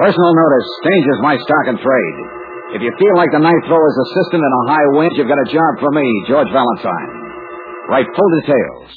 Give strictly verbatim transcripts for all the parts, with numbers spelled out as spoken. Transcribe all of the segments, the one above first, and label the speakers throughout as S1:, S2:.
S1: Personal notice. Changes my stock and trade. If you feel like the knife thrower's assistant in a high wind, you've got a job for me, George Valentine. Write full details.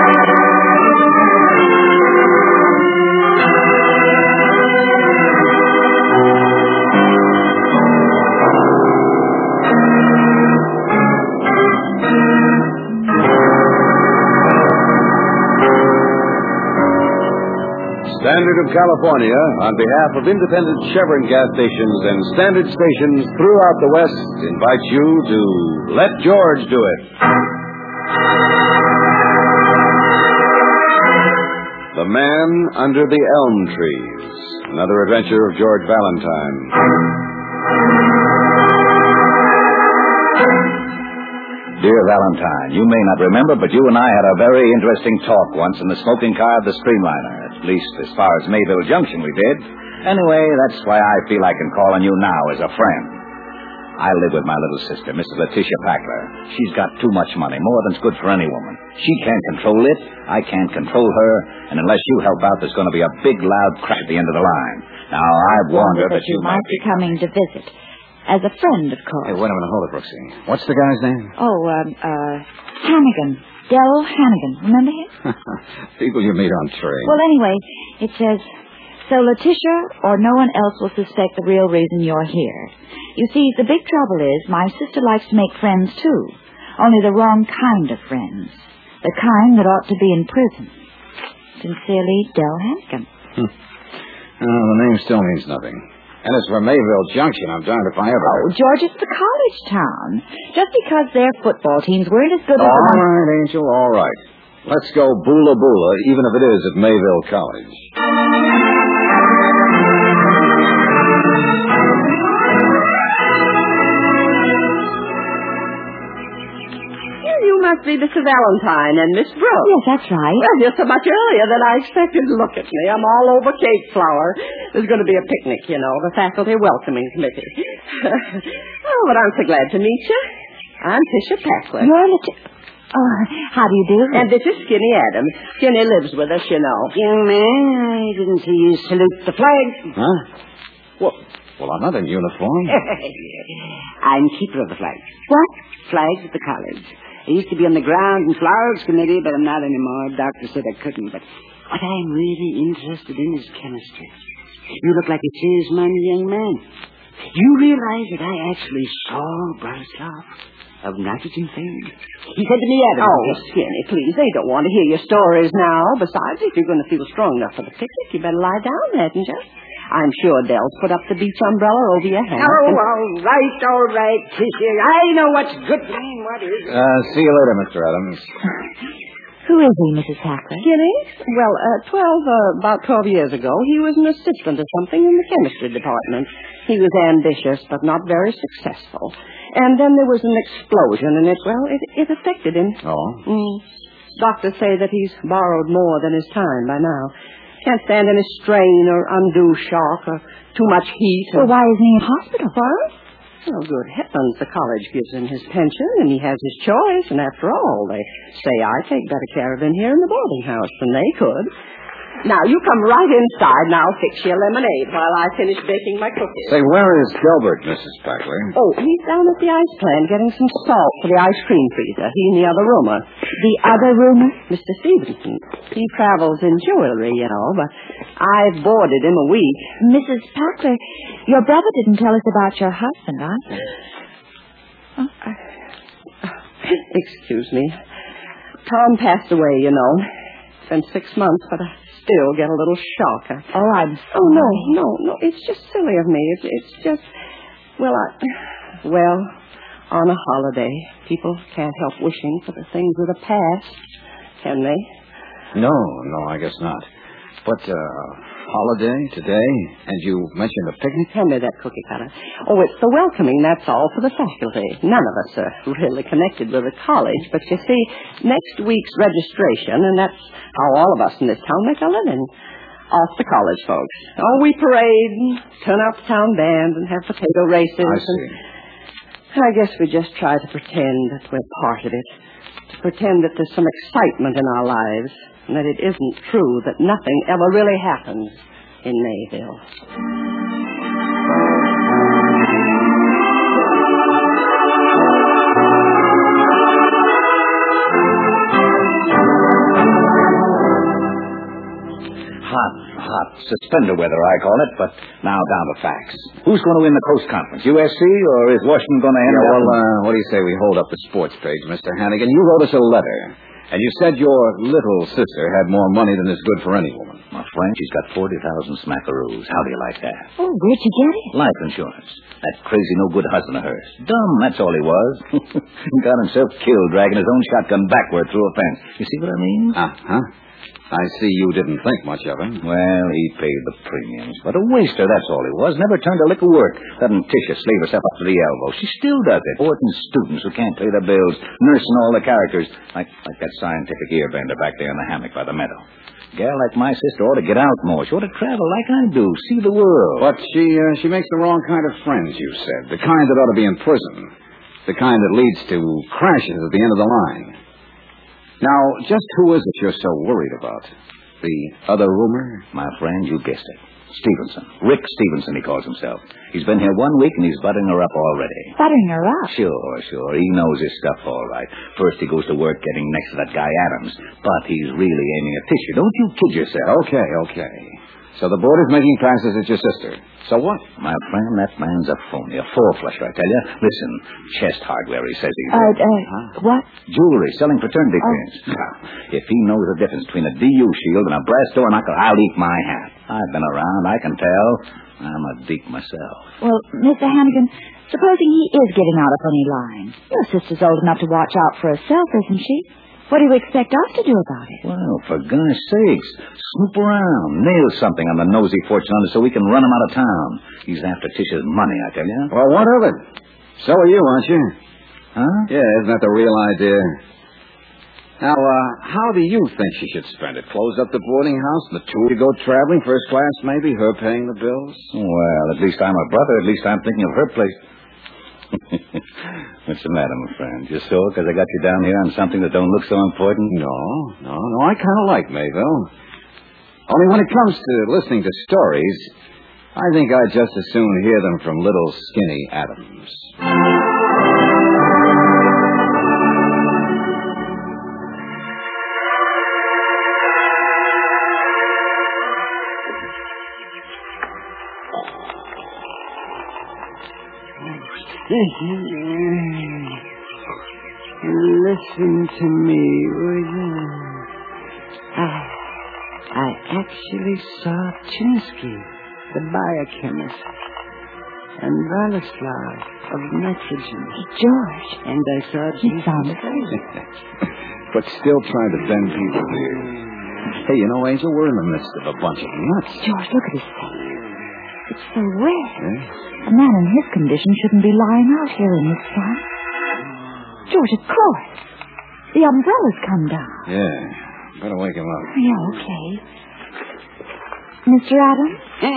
S2: Standard of California, on behalf of independent Chevron gas stations and standard stations throughout the West, invites you to Let George Do It. The Man Under the Elm Trees. Another adventure of George Valentine.
S1: Dear Valentine, you may not remember, but you and I had a very interesting talk once in the smoking car of the Streamliner. At least as far as Mayville Junction we did. Anyway, that's why I feel I can call on you now as a friend. I live with my little sister, Missus Letitia Packler. She's got too much money, more than's good for any woman. She can't control it, I can't control her, and unless you help out, there's going to be a big, loud crack at the end of the line. Now, I've warned her that, that you
S3: might be coming to visit. As a friend, of course.
S1: Hey, wait a minute, hold it, Brooksy. What's the guy's name?
S3: Oh, um, uh, Hannigan. Del Hannigan. Remember him?
S1: People you meet on train.
S3: Well, anyway, it says, so Letitia or no one else will suspect the real reason you're here. You see, the big trouble is my sister likes to make friends, too. Only the wrong kind of friends. The kind that ought to be in prison. Sincerely, Del Hannigan.
S1: Hmm. Oh, the name still means nothing. And as for Mayville Junction, I'm darned if I ever...
S3: Oh, George, it's the college town. Just because their football teams weren't as good as...
S1: All
S3: the one...
S1: right, Angel, all right. Let's go boola boola, even if it is at Mayville College.
S4: You must be Missus Valentine and Miss Brooks.
S3: Yes, that's right.
S4: Well, you're so much earlier than I expected. Look at me. I'm all over cake flour. There's going to be a picnic, you know, the faculty welcoming committee. Oh, but I'm so glad to meet you. I'm Tisha Packler.
S3: You're Leti- Oh, how do you do?
S4: And this is Skinny Adams. Skinny lives with us, you know.
S5: Young man, I didn't see you salute the flag.
S1: Huh? Well, well, I'm not in uniform.
S5: I'm keeper of the flag.
S3: What?
S5: Flags at the college. I used to be on the grounds and flowers committee, but I'm not anymore. Doctor said I couldn't. But what I'm really interested in is chemistry. You look like a serious-minded young man. You realize that I actually saw Bratislava of nitrogen fame? He said to me, Adam...
S4: Oh, Skinny, please. They don't want to hear your stories now. Besides, if you're going to feel strong enough for the picnic, you better lie down, hadn't you? I'm sure Dell's put up the beach umbrella over your head.
S5: Oh, all right, all right, Tisha. I know what's good for me and what isn't.
S1: Uh, see you later, Mister Adams.
S3: Who is he, Missus Packler?
S4: Skinny? Well, uh, twelve, uh, about twelve years ago, he was an assistant or something in the chemistry department. He was ambitious, but not very successful. And then there was an explosion, and it, well, it, it affected him.
S1: Oh?
S4: Mm. Doctors say that he's borrowed more than his time by now. Can't stand any strain or undue shock or too much heat. Or...
S3: Well, why isn't he in hospital?
S4: What? Oh, good heavens, the college gives him his pension, and he has his choice. And after all, they say I take better care of him here in the boarding house than they could. Now, you come right inside, and I'll fix you a lemonade while I finish baking my cookies.
S1: Say, where is Gilbert, Missus Packler?
S4: Oh, he's down at the ice plant getting some salt for the ice cream freezer. He and the other roomer.
S3: The other roomer?
S4: Mister Stevenson. He travels in jewelry, you know, but I've boarded him a week.
S3: Missus Packler, your brother didn't tell us about your husband, either.
S4: Oh, excuse me. Tom passed away, you know. It's been six months, but I still get a little shock.
S3: Oh, I'm sorry.
S4: Oh, no, no, no. It's just silly of me. It's, it's just, well, I, well, on a holiday, people can't help wishing for the things of the past, can they?
S1: No, no, I guess not. But, uh, holiday today, and you mentioned a picnic?
S4: Hand me that cookie cutter. Oh, it's the welcoming, that's all, for the faculty. None of us are really connected with the college, but you see, next week's registration, and that's how all of us in this town make a living. Off the college folks. Oh, we parade, and turn out the town band, and have potato races.
S1: I see.
S4: And I guess we just try to pretend that we're part of it. To pretend that there's some excitement in our lives. And that it isn't true that nothing ever really happens in Mayville.
S1: hot, hot suspender weather, I call it. But now down to facts. Who's going to win the Coast Conference, U S C, or is Washington going to end
S2: Yeah,
S1: up...
S2: well, uh, what do you say we hold up the sports page, Mister Hannigan? You wrote us a letter, and you said your little sister had more money than is good for any woman.
S1: My friend, she's got forty thousand smackaroos. How do you like that?
S3: Oh, where'd you get it?
S1: Life insurance. That crazy no-good husband of hers. Dumb, that's all he was. Got himself killed dragging his own shotgun backward through a fence. You see what I mean?
S2: Uh-huh. I see you didn't think much of him.
S1: Well, he paid the premiums. But a waster, that's all he was. Never turned a lick of work. Letting Tisha slave herself up to the elbow. She still does it. Orton students who can't pay their bills. Nursing all the characters. Like like that scientific earbender back there in the hammock by the meadow. A gal like my sister ought to get out more. She ought to travel like I do. See the world.
S2: But she uh, she makes the wrong kind of friends, you said. The kind that ought to be in prison. The kind that leads to crashes at the end of the line. Now, just who is it you're so worried about? The other rumor?
S1: My friend, you guessed it. Stevenson. Rick Stevenson, he calls himself. He's been here one week and he's buttering her up already.
S3: Buttering her up?
S1: Sure, sure. He knows his stuff all right. First he goes to work getting next to that guy Adams. But he's really aiming at Tisha. Don't you kid yourself.
S2: Okay, okay. So the board is making passes at your sister. So what?
S1: My friend, that man's a phony, a four-flusher, I tell you. Listen, chest hardware, he says he's...
S3: Uh, uh,
S1: huh?
S3: what?
S1: Jewelry, selling fraternity
S3: Oh.
S1: pins. If he knows the difference between a D U shield and a brass door knuckle, I'll eat my hat. I've been around, I can tell. I'm a deep myself.
S3: Well, Mister Hannigan, supposing he is getting out a funny line. Your sister's old enough to watch out for herself, isn't she? What do you expect us to do about it?
S1: Well, for goodness sakes, snoop around, nail something on the nosy fortune hunter so we can run him out of town. He's after Tisha's money, I tell you.
S2: Well, what of it? So are you, aren't you?
S1: Huh?
S2: Yeah, isn't that the real idea? Now, uh, how do you think she should spend it? Close up the boarding house, the two to go traveling, first class maybe, her paying the bills?
S1: Well, at least I'm a brother. At least I'm thinking of her place. What's the matter, my friend? Just so because I got you down here on something that don't look so important?
S2: No, no, no. I kind of like Mayville. Only when it comes to listening to stories, I think I'd just as soon hear them from little skinny Adams.
S5: Listen to me, would you? I, I actually saw Chinsky, the biochemist, and Vladislav of nitrogen.
S3: George.
S5: And I thought
S3: He sounds crazy.
S2: But still trying to bend people's ears. Hey, you know, Angel, we're in the midst of a bunch of nuts.
S3: George, look at his face. It's so red.
S2: Eh?
S3: A man in his condition shouldn't be lying out here in the sun. George, of course. The umbrella's come down.
S2: Yeah, better wake him up.
S3: Yeah, okay. Mister Adams?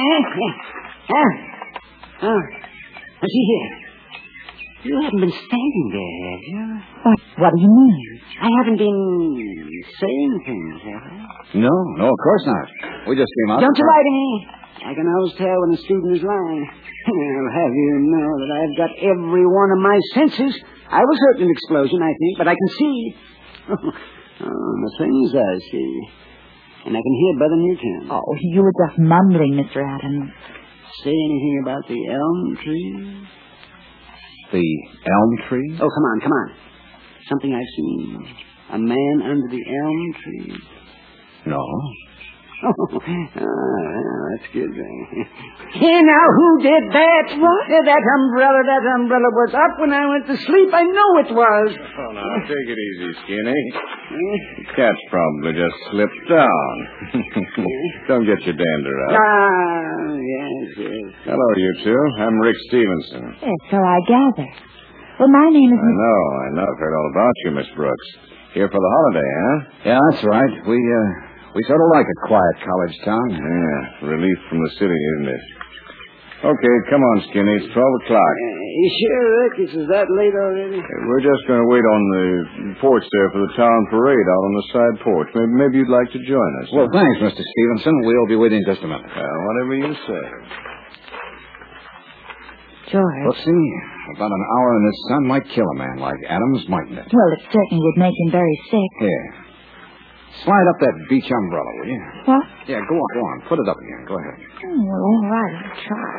S5: Ah, oh, see here. You haven't been standing there, have you?
S3: What, what do you mean?
S5: I haven't been saying things, have I?
S2: No, no, of course not. We just came out...
S5: Don't you lie to me. I can always tell when a student is lying. I'll have you know that I've got every one of my senses. I was hurt in an explosion, I think, but I can see. Oh, the things I see. And I can hear better than you can.
S3: Oh, you were just mumbling, Mister Adams.
S5: Say anything about the elm tree?
S2: The elm tree?
S5: Oh, come on, come on. Something I've seen. A man under the elm tree.
S2: No.
S5: Oh, well, that's good. Here now, who did that? What? That umbrella, that umbrella was up when I went to sleep. I know it was.
S6: Oh, now, take it easy, Skinny. The cat's probably just slipped down. Don't get your dander up.
S5: Ah, yes, yes.
S6: Hello, you two. I'm Rick Stevenson.
S3: Yes, so I gather. Well, my name is...
S6: I know, I know. I've heard all about you, Miss Brooks. Here for the holiday, huh?
S2: Yeah, that's right. We, uh... We sort of like a quiet college town.
S6: Yeah, relief from the city, isn't it? Okay, come on, Skinny. It's twelve o'clock.
S5: Uh, you sure, Rick? This is that late already?
S6: Hey, we're just going to wait on the porch there for the town parade out on the side porch. Maybe, maybe you'd like to join us.
S2: Well, thanks, Mister Stevenson. We'll be waiting in just a minute.
S6: Well, whatever you say.
S3: George.
S2: Well, see, about an hour in the sun might kill a man like Adams, mightn't it?
S3: Well, it certainly would make him very sick.
S2: Here. Slide up that beach umbrella, will you?
S3: What?
S2: Yeah, go on, go on. Put it up again. Go ahead.
S3: Oh, well, all right. I'll try.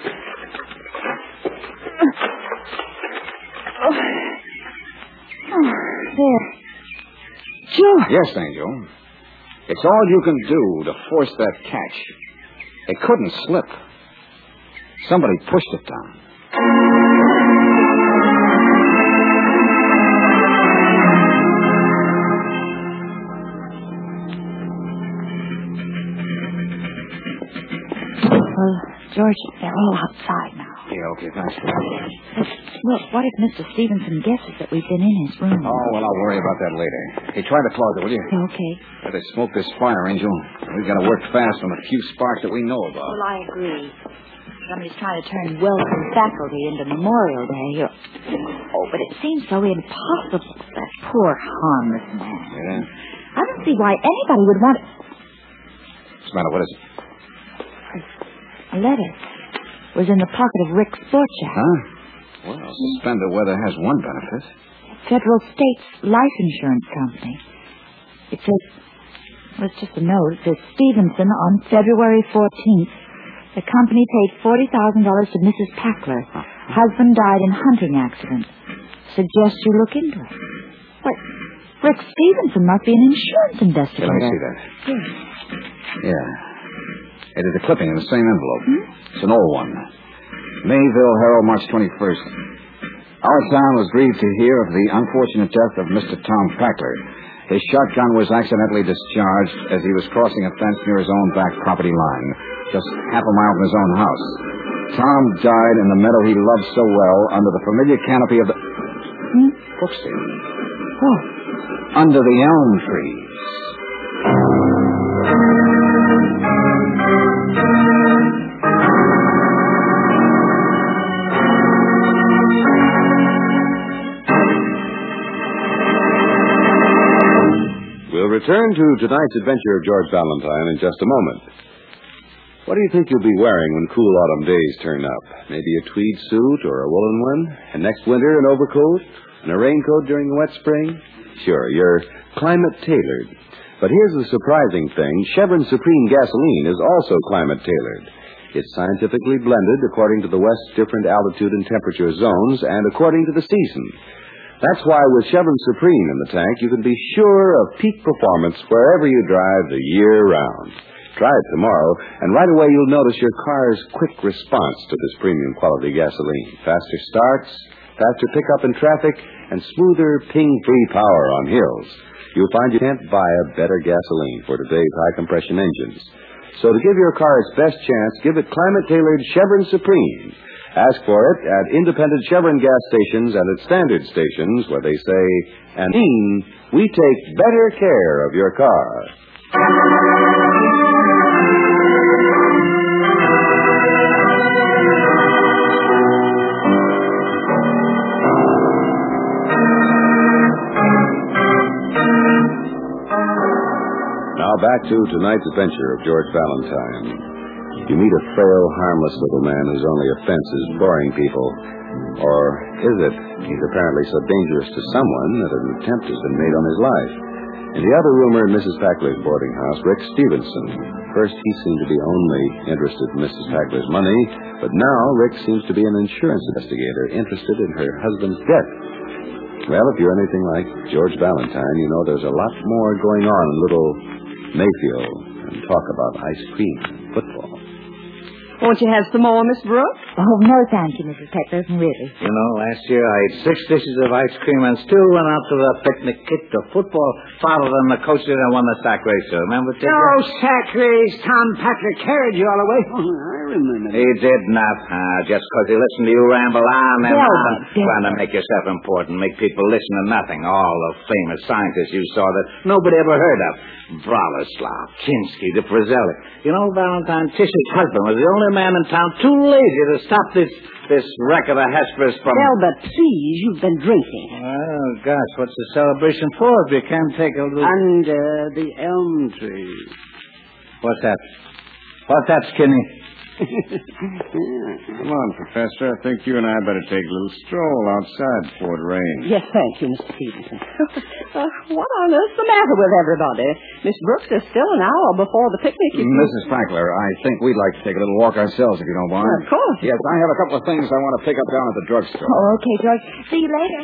S3: Oh. Oh, there. George.
S2: Yes, Angel. It's all you can do to force that catch. It couldn't slip. Somebody pushed it down.
S3: Well, George, they're all outside now.
S2: Yeah, okay, thanks.
S3: But, look, what if Mister Stevenson guesses that we've been in his room?
S2: Oh, well, I'll worry about that later. Hey, try the closet, will you?
S3: Okay.
S2: Better smoke this fire, Angel. We've got to work fast on the few sparks that we know about.
S3: Well, I agree. Somebody's trying to turn welcome faculty into Memorial Day. Oh, but it seems so impossible. That poor, harmless man.
S2: Yeah?
S3: I don't see why anybody would want...
S2: What's the matter? What is it?
S3: A letter. It was in the pocket of Rick's sport jacket.
S2: Huh? Well, suspended weather has one benefit.
S3: Federal States Life Insurance Company. It says... Well, it's just a note. It says, Stevenson, on February fourteenth, the company paid forty thousand dollars to Missus Packler. Husband died in hunting accident. Suggest you look into it. What? Rick Stevenson must be an insurance investigator.
S2: Okay, let me see that.
S3: Yes.
S2: Yeah. It is a clipping in the same envelope.
S3: Hmm?
S2: It's an old one. Mayville Herald, March twenty-first. Our town was grieved to hear of the unfortunate death of Mister Tom Packler. His shotgun was accidentally discharged as he was crossing a fence near his own back property line, just half a mile from his own house. Tom died in the meadow he loved so well under the familiar canopy of the...
S3: Hmm?
S2: Brookston.
S3: What?
S2: Under the elm trees.
S6: We'll return to tonight's adventure of George Valentine in just a moment. What do you think you'll be wearing when cool autumn days turn up? Maybe a tweed suit or a woolen one? And next winter, an overcoat? And a raincoat during the wet spring? Sure, you're climate tailored. But here's the surprising thing. Chevron Supreme gasoline is also climate tailored. It's scientifically blended according to the West's different altitude and temperature zones and according to the season. That's why with Chevron Supreme in the tank, you can be sure of peak performance wherever you drive the year round. Try it tomorrow, and right away you'll notice your car's quick response to this premium quality gasoline. Faster starts, faster pickup in traffic, and smoother ping-free power on hills. You'll find you can't buy a better gasoline for today's high-compression engines. So to give your car its best chance, give it climate-tailored Chevron Supreme. Ask for it at independent Chevron gas stations and at standard stations where they say, and mean, we take better care of your car. Now back to tonight's adventure of George Valentine. You meet a frail, harmless little man whose only offense is boring people. Or is it? He's apparently so dangerous to someone that an attempt has been made on his life. In the other roomer in Missus Packler's boarding house, Rick Stevenson. First, he seemed to be only interested in Missus Packler's money, but now Rick seems to be an insurance investigator interested in her husband's death. Well, if you're anything like George Valentine, you know there's a lot more going on in little Mayfield than talk about ice cream and football.
S4: Won't you have some more, Miss Brooks?
S3: Oh, no, thank you, Missus Peckler, really.
S1: You know, last year I ate six dishes of ice cream and still went out to the picnic, kicked the football farther than the coach did and won the sack race. So remember, Tigger?
S5: No sack race. Tom Packler carried you all the way. Oh, I remember.
S1: He did not, huh? Just because he listened to you ramble on and
S3: Delbert,
S1: on,
S3: Delbert.
S1: trying to make yourself important, make people listen to nothing. All the famous scientists you saw that nobody ever heard of. Bronislaw, Chinsky, the Frizzelli. You know, Valentine, Tish's husband was the only man in town too lazy to stop this this wreck of the Hespers from...
S4: Delbert, please, you've been drinking.
S1: Oh, gosh, what's the celebration for if you can't take a little...
S5: Under the elm tree.
S1: What's that? What's that, Skinny?
S2: Come on, Professor. I think you and I better take a little stroll outside before it rains.
S4: Yes, thank you, Mister Stevenson. uh, what on earth's the matter with everybody? Miss Brooks is still an hour before the picnic. You
S2: Missus Packler, I think we'd like to take a little walk ourselves, if you don't mind.
S4: Well, of course.
S2: Yes, I have a couple of things I want to pick up down at the drugstore.
S3: Oh, okay, George. See you later.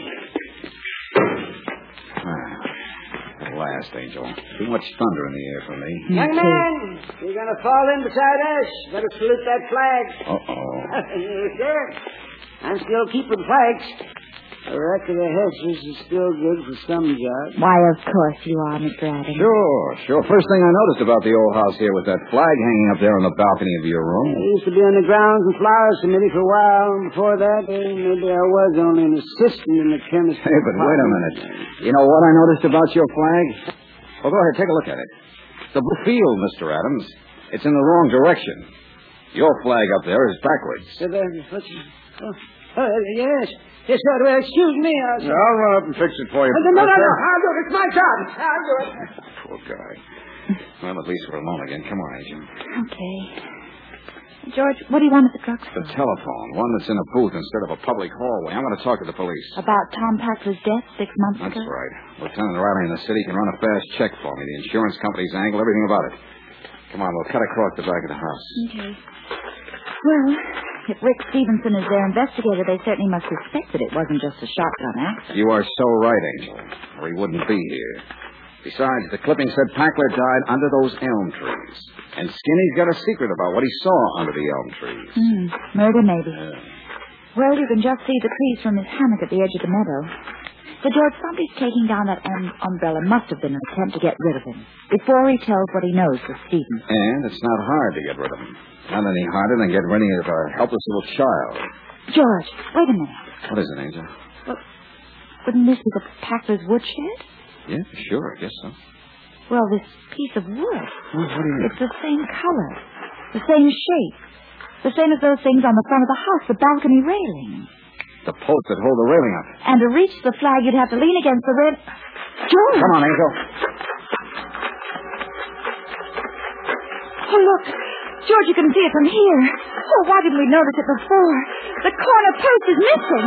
S2: At last, Angel. Too much thunder in the air for me.
S5: Young man, you're going to fall in beside us. Better salute that flag.
S2: Uh-oh.
S5: Yes, sir. I'm still keeping flags. A record of hedges is still good for some jobs.
S3: Why, of course you are, Mister Adams.
S2: Sure, sure. First thing I noticed about the old house here was that flag hanging up there on the balcony of your room.
S5: I used to be on the Grounds and Flowers Committee for a while. Before that, eh, maybe I was only an assistant in the chemistry.
S2: Hey, but wait a minute. You know what I noticed about your flag? Well, go ahead, take a look at it. The blue field, Mister Adams. It's in the wrong direction. Your flag up there is backwards.
S5: So that- what's- Oh, oh, yes. Yes, sir. Well, excuse me. I'll...
S2: I'll run up and fix it for you.
S5: No, no, no, no. I'll do it. It's my job. I'll do it.
S2: Poor guy. Well, at least we're alone again. Come on, Agent.
S3: Okay. George, what do you want at the drugstore?
S2: The telephone. One that's in a booth instead of a public hallway. I'm going to talk to the police.
S3: About Tom Packler's death six months
S2: That's
S3: ago?
S2: right. Lieutenant Riley in the city can run a fast check for me. The insurance company's angle, everything about it. Come on, we'll cut across the back of the house.
S3: Okay. Well, if Rick Stevenson is their investigator, they certainly must suspect that it wasn't just a shotgun accident.
S2: You are so right, Angel. Or he wouldn't be here. Besides, the clipping said Packler died under those elm trees. And Skinny's got a secret about what he saw under the elm trees.
S3: Hmm. Murder, maybe.
S2: Yeah.
S3: Well, you can just see the trees from his hammock at the edge of the meadow. So, George, somebody's taking down that um, umbrella must have been an attempt to get rid of him before he tells what he knows to Stevenson.
S2: And it's not hard to get rid of him. Not any harder than get rid of a helpless little child.
S3: George, wait a minute.
S2: What is it, Angel?
S3: Well, wouldn't this be the Packler's woodshed?
S2: Yeah, sure, I guess so.
S3: Well, this piece of wood.
S2: Well, what do you mean?
S3: It's the same color, the same shape, the same as those things on the front of the house, the balcony railing.
S2: The posts that hold the railing up.
S3: And to reach the flag, you'd have to lean against the rail. George!
S2: Come on, Angel.
S3: Oh, look. George, you can see it from here. Oh, why didn't we notice it before? The corner post is missing.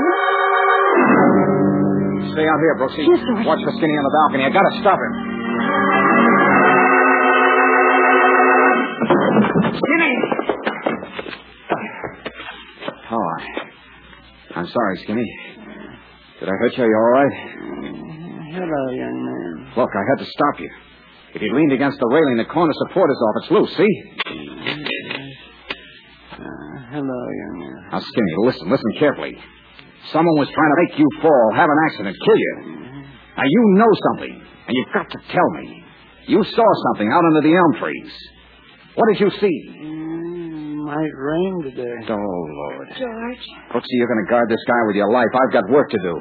S2: Stay out here, Brooksy.
S3: Yes, sir.
S2: Watch for Skinny on the balcony. I gotta stop him. Skinny! Oh, I... I'm sorry, Skinny. Did I hurt you? Are you all right?
S5: Hello, young man.
S2: Look, I had to stop you. If you leaned against the railing, the corner support is off. It's loose, see?
S5: Uh, hello, young man.
S2: Now, Skinny, listen, listen carefully. Someone was trying to make you fall, have an accident, kill you. Now, you know something, and you've got to tell me. You saw something out under the elm trees. What did you see?
S5: Mm, might rain today.
S2: Oh, Lord.
S3: George.
S2: Brooksy, you're going to guard this guy with your life. I've got work to do.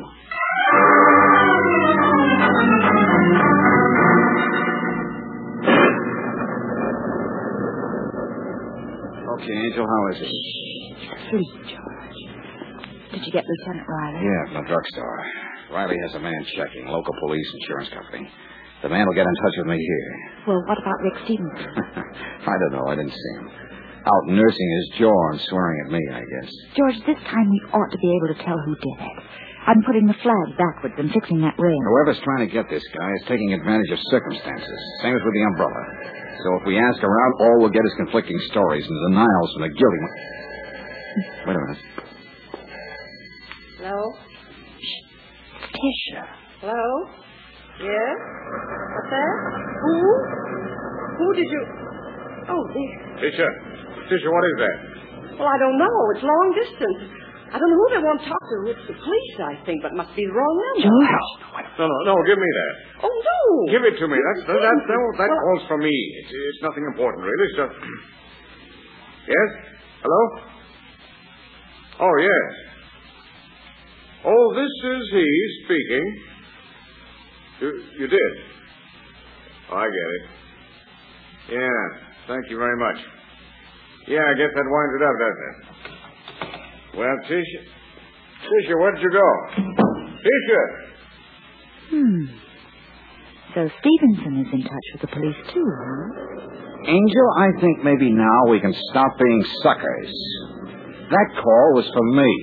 S2: Okay, Angel, how is it?
S3: Sleep, George. Did you get Lieutenant Riley?
S2: Yeah, from the drugstore. Riley has a man checking, local police, insurance company. The man will get in touch with me here.
S3: Well, what about Rick Stevenson?
S2: I don't know. I didn't see him. Out nursing his jaw and swearing at me, I guess.
S3: George, this time we ought to be able to tell who did it. I'm putting the flag backwards and fixing that rail.
S2: Whoever's trying to get this guy is taking advantage of circumstances. Same as with the umbrella. So if we ask around, all we'll get is conflicting stories and denials from the guilty one. Wait a minute.
S4: Hello?
S3: Tisha.
S4: Hello? Yes? What's that? Who? Who did you... Oh, dear.
S6: Tisha. Tisha, what is that?
S4: Well, I don't know. It's long distance. I don't know who they want to talk to. It's the police, I think, but it must be the wrong number.
S3: George.
S6: No, no, no, give me that.
S4: Oh, no.
S6: Give it to me. That's, that, that, that, that calls for me. It's, it's nothing important, really. It's just... Yes? Hello? Oh, yes. Oh, this is he speaking. You, you did? Oh, I get it. Yeah, thank you very much. Yeah, I guess that winds it up, doesn't it? Well, Tisha... Tisha, where'd you go? Tisha!
S3: Hmm. So Stevenson is in touch with the police, too, huh?
S2: Angel, I think maybe now we can stop being suckers. That call was for me.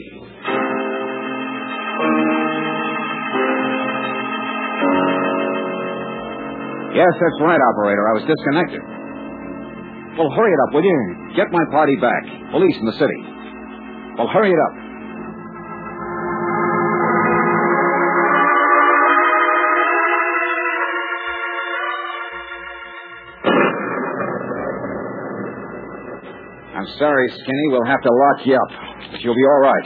S2: Yes, that's right, operator. I was disconnected. Well, hurry it up, will you? Get my party back. Police in the city. Well, hurry it up. I'm sorry, Skinny. We'll have to lock you up. But you'll be all right.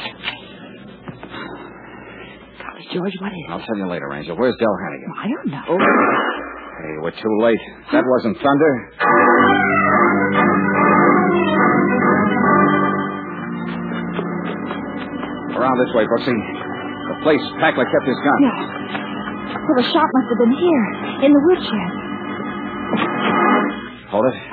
S3: Golly, George, what is it?
S2: I'll tell you later, Angel. Where's Del Hannigan?
S3: I don't know.
S2: Hey, we're too late. That wasn't thunder. Around this way, Brooksy. The place Packler kept his gun.
S3: Yeah. Well, the shot must have been here, in the woodshed.
S2: Hold it.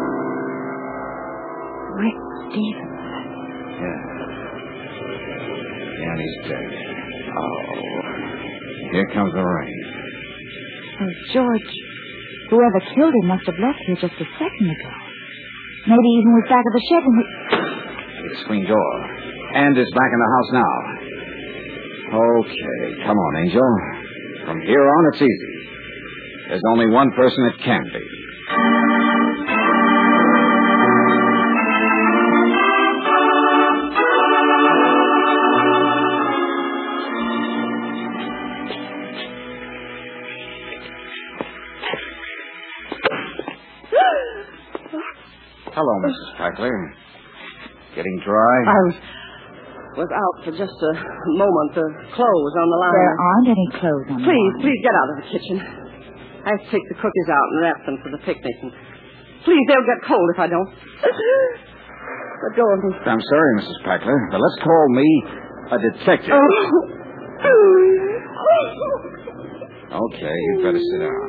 S3: Rick Stevens.
S2: Yeah. Yeah, and he's dead. Oh. Here comes the rain.
S3: Oh, George, whoever killed him must have left here just a second ago. Maybe even was back at the shed when we...
S2: The screen door. And is back in the house now. Okay, come on, Angel. From here on, it's easy. There's only one person it can be. Hello, Missus Packler. Getting dry?
S4: I was, was out for just a moment. The clothes on the line.
S3: There aren't any clothes on the
S4: Please,
S3: line.
S4: please get out of the kitchen. I have to take the cookies out and wrap them for the picnic. And please, they'll get cold if I don't. Let go of me.
S2: I'm sorry, Missus Packler, but let's call me a detective.
S4: Oh.
S2: Okay, you'd better sit down.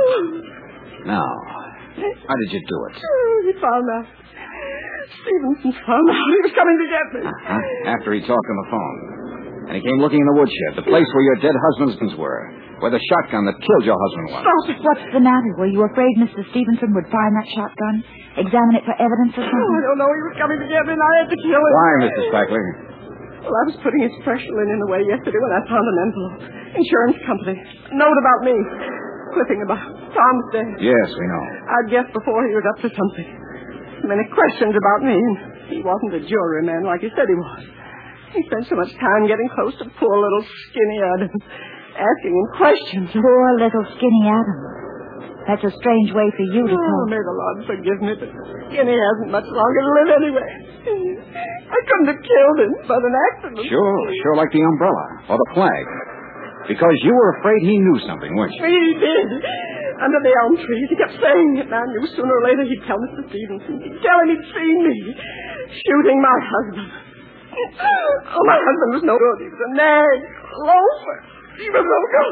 S2: Now, how did you do it?
S4: He found out. Stevenson found out he was coming to get me.
S2: Uh-huh. After he talked on the phone. And he came looking in the woodshed, the place where your dead husbands were, where the shotgun that killed your husband was.
S4: Stop it.
S3: What's the matter? Were you afraid Mister Stevenson would find that shotgun? Examine it for evidence or
S4: Oh,
S3: something?
S4: I don't know. He was coming to get me, and I had to kill him.
S2: Why, Missus Packler?
S4: Well, I was putting his fresh linen away yesterday when I found an envelope. Insurance company. A note about me. Clipping about Tom's death.
S2: Yes, we know.
S4: I'd guessed before he was up to something. Many questions about me. He wasn't a jewelry man like he said he was. He spent so much time getting close to poor little skinny Adam, asking him questions.
S3: Poor little skinny Adam. That's a strange way for you to
S4: Oh,
S3: talk.
S4: may the Lord forgive me, but Skinny hasn't much longer to live anyway. I couldn't have killed him but an accident.
S2: Sure, sure like the umbrella or the flag. Because you were afraid he knew something, weren't you?
S4: He did. Under the elm trees. He kept saying it, and I knew sooner or later he'd tell Mister Stevenson. He'd tell him he'd seen me shooting my husband. Oh, my husband was no good. He was a nag, a loafer. He was no good.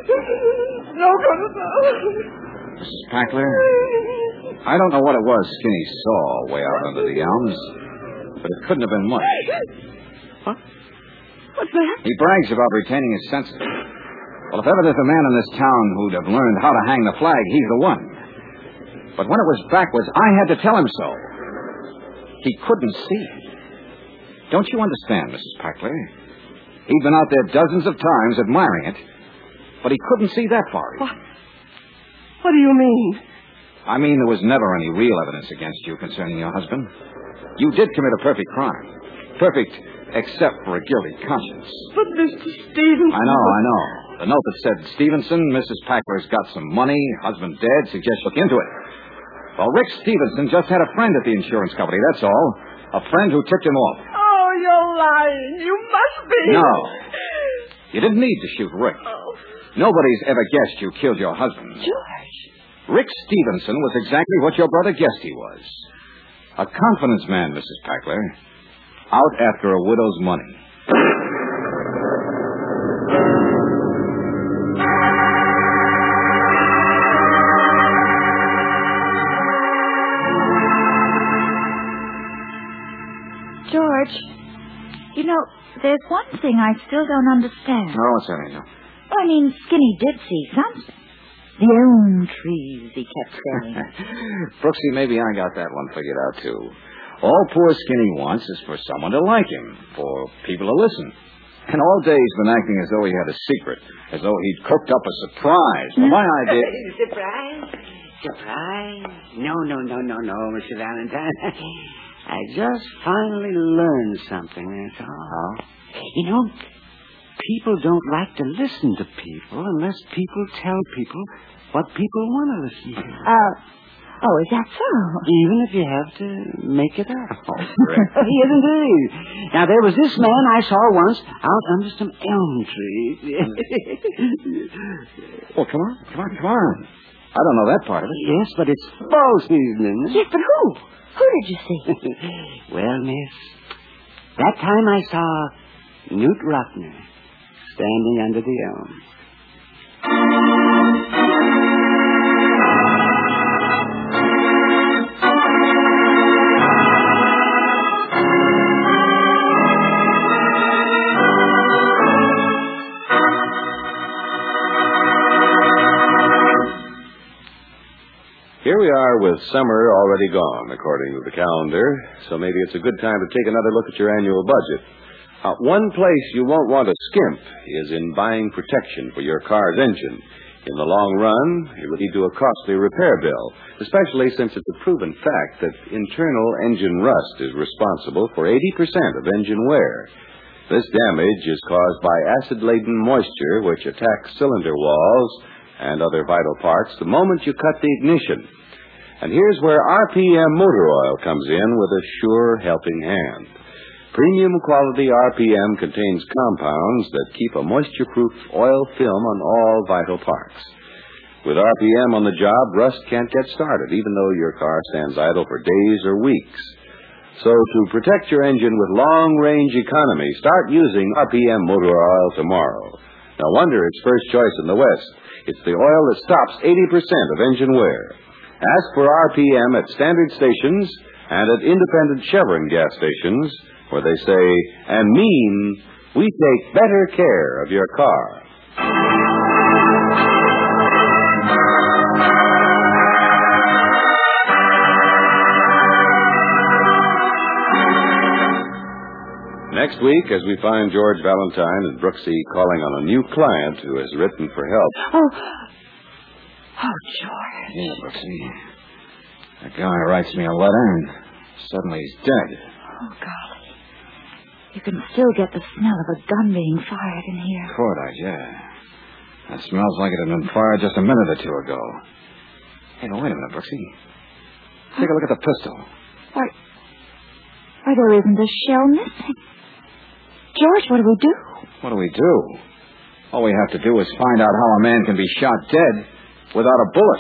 S4: No good at all.
S2: Missus Packler, I don't know what it was Skinny saw way out under the elms, but it couldn't have been much.
S4: What? What's that?
S2: He brags about retaining his senses. Well, if ever there's a man in this town who'd have learned how to hang the flag, he's the one. But when it was backwards, I had to tell him so. He couldn't see. Don't you understand, Missus Packler? He'd been out there dozens of times admiring it, but he couldn't see that far.
S4: What? What do you mean?
S2: I mean there was never any real evidence against you concerning your husband. You did commit a perfect crime. Perfect except for a guilty conscience.
S4: But Mister Stevenson...
S2: I know, I know. The note that said, Stevenson, Missus Packler's got some money, husband dead, suggest look into it. Well, Rick Stevenson just had a friend at the insurance company, that's all. A friend who tipped him off.
S4: Oh, you're lying. You must be.
S2: No. You didn't need to shoot Rick.
S4: Oh.
S2: Nobody's ever guessed you killed your husband.
S3: George.
S2: Rick Stevenson was exactly what your brother guessed he was. A confidence man, Missus Packler. Out after a widow's money.
S3: George, you know, there's one thing I still don't understand.
S2: Oh, what's that, Angel?
S3: Well, I mean, Skinny did see something. The elm trees, he kept saying.
S2: Brooksy, maybe I got that one figured out, too. All poor Skinny wants is for someone to like him, for people to listen. And all day he's been acting as though he had a secret, as though he'd cooked up a surprise. Well, my idea...
S5: Surprise? Surprise? No, no, no, no, no, Mister Valentine. I just finally learned something, that's all.
S2: Huh?
S5: You know, people don't like to listen to people unless people tell people what people want to listen to.
S3: Uh, oh, is that so?
S5: Even if you have to make it up.
S2: Oh, great.
S5: Yes, indeed. Now, there was this man I saw once out under some elm trees.
S2: Well, come on, come on, come on. I don't know that part of it.
S5: Yes, but it's fall season.
S3: Yes, but who? Who did you see?
S5: Well, miss, that time I saw Newt Ruffner standing under the elm.
S6: Here we are with summer already gone, according to the calendar, so maybe it's a good time to take another look at your annual budget. Uh, one place you won't want to skimp is in buying protection for your car's engine. In the long run, it will lead to a costly repair bill, especially since it's a proven fact that internal engine rust is responsible for eighty percent of engine wear. This damage is caused by acid-laden moisture which attacks cylinder walls and other vital parts the moment you cut the ignition. And here's where R P M motor oil comes in with a sure helping hand. Premium quality R P M contains compounds that keep a moisture-proof oil film on all vital parts. With R P M on the job, rust can't get started, even though your car stands idle for days or weeks. So to protect your engine with long-range economy, start using R P M motor oil tomorrow. No wonder it's first choice in the West. It's the oil that stops eighty percent of engine wear. Ask for R P M at standard stations and at independent Chevron gas stations, where they say and mean, we take better care of your car. Next week, as we find George Valentine and Brooksy calling on a new client who has written for help.
S3: Oh, oh, George.
S2: Yeah, Brooksy. That guy writes me a letter and suddenly he's dead.
S3: Oh, golly. You can still get the smell of a gun being fired in here.
S2: Fordyce, yeah. That smells like it had been fired just a minute or two ago. Hey, now, wait a minute, Brooksy. Take a look at the pistol.
S3: Why, why, there isn't a shell missing. George, what do we do?
S2: What do we do? All we have to do is find out how a man can be shot dead without a bullet.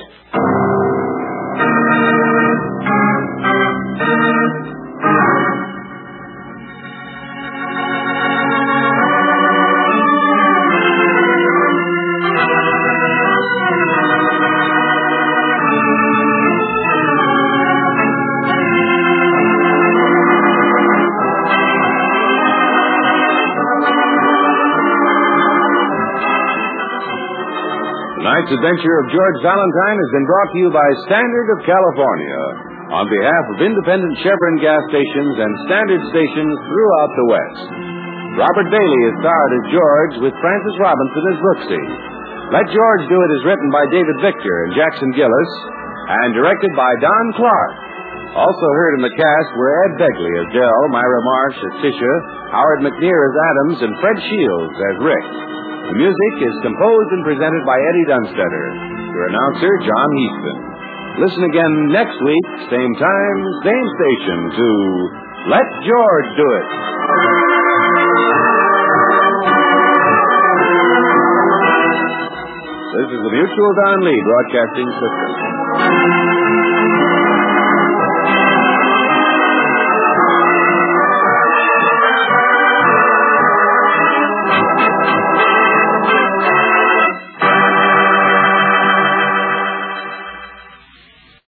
S6: Tonight's adventure of George Valentine has been brought to you by Standard of California on behalf of independent Chevron gas stations and Standard stations throughout the West. Robert Bailey is starred as George with Francis Robinson as Brooksy. Let George Do It is written by David Victor and Jackson Gillis and directed by Don Clark. Also heard in the cast were Ed Begley as Dell, Myra Marsh as Tisha, Howard McNear as Adams, and Fred Shields as Rick. The music is composed and presented by Eddie Dunstetter. Your announcer, John Heaston. Listen again next week, same time, same station, to Let George Do It. This is the Mutual Don Lee Broadcasting System.